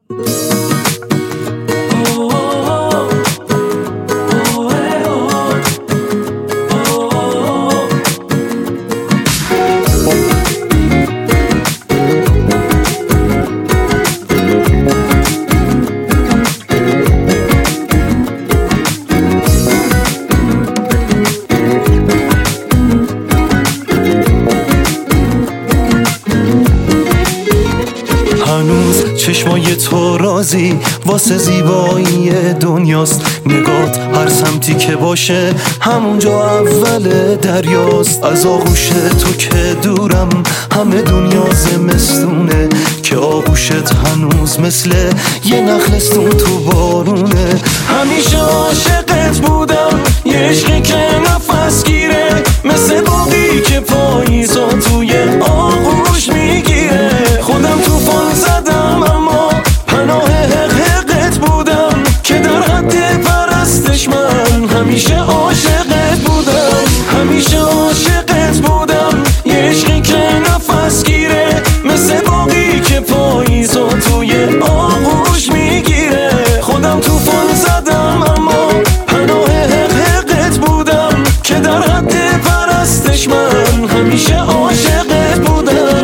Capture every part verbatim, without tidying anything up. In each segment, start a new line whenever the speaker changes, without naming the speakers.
هنوز چشمای تو رازی واسه زیبایی دنیاست، نگات هر سمتی که باشه همونجا اول دریاست. از آغوش تو که دورم همه دنیا زمستونه، که آغوشت هنوز مثل یه نخلستون تو بارونه. همیشه عاشقت بودم، یه عشقی که نفس گیره، مثل باقی که پاییزا توی آغوش میگیره. خودم توفان زدم اما پناه حق حقت بودم، که در حد پرستش من همیشه عاشقت بودم. همیشه عاشقت بودم، یه عشقی که نفس گیره، مثل باقی که پاییزا توی آغوش میگیره. خودم توفان زدم اما پناه حق حقت بودم، که در حد پرستش من همیشه عاشقت بودم.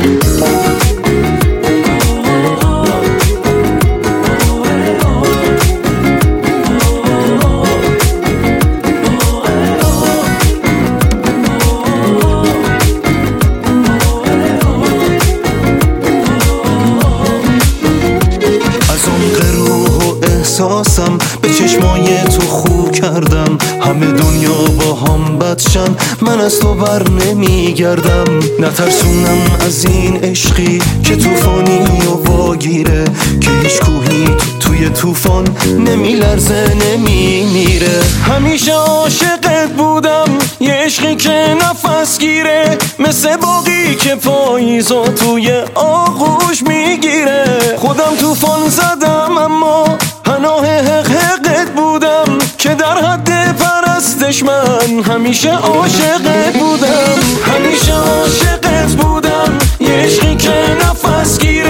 احساسم به چشمای تو خو کردم، همه دنیا با هم بدشن من از تو بر نمیگردم. نترسونم از این عشقی که توفانی و واگیره، که هیچ کوهی توی توفان نمیلرزه نمیمیره. همیشه عاشقت بودم، یه عشقی که نفس گیره، مثل باقی که پاییزا توی آغوش میگیره. خودم توفان زدم اما پناه حق حقت بودم، که در حد پرستش من همیشه عاشقت بودم. همیشه عاشقت بودم، یه عشقی که نفس گیره،